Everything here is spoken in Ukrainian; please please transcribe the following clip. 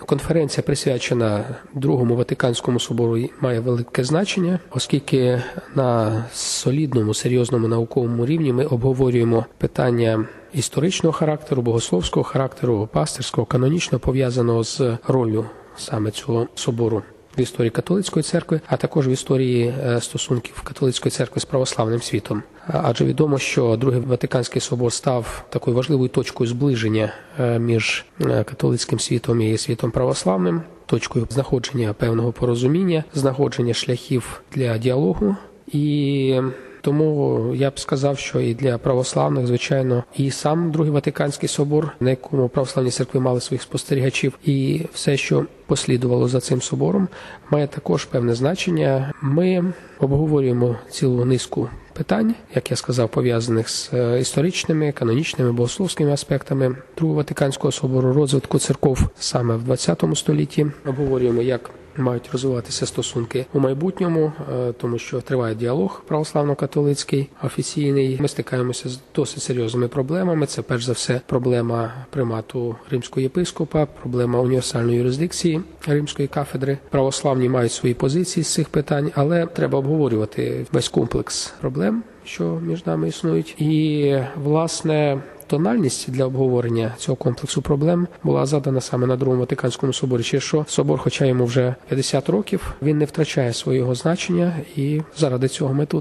Конференція, присвячена Другому Ватиканському собору, має велике значення, оскільки на солідному, серйозному науковому рівні ми обговорюємо питання історичного характеру, богословського характеру, пастирського, канонічного, пов'язаного з роллю саме цього собору в історії католицької церкви, а також в історії стосунків католицької церкви з православним світом. Адже відомо, що Другий Ватиканський собор став такою важливою точкою зближення між католицьким світом і світом православним, точкою знаходження певного порозуміння, знаходження шляхів для діалогу. І тому я б сказав, що і для православних, звичайно, і сам Другий Ватиканський собор, на якому православні церкви мали своїх спостерігачів, і все, що послідувало за цим собором, має також певне значення. Ми обговорюємо цілу низку питань, як я сказав, пов'язаних з історичними, канонічними, богословськими аспектами Другого Ватиканського собору, розвитку церков саме в ХХ столітті. Обговорюємо, як мають розвиватися стосунки у майбутньому, тому що триває діалог православно-католицький, офіційний. Ми стикаємося з досить серйозними проблемами. Це, перш за все, проблема примату римського єпископа, проблема універсальної юрисдикції римської кафедри. Православні мають свої позиції з цих питань, але треба обговорювати весь комплекс проблем, що між нами існують. І, власне, тональність для обговорення цього комплексу проблем була задана саме на Другому Ватиканському соборі, через що собор, хоча йому вже 50 років, він не втрачає свого значення, і заради цього ми тут.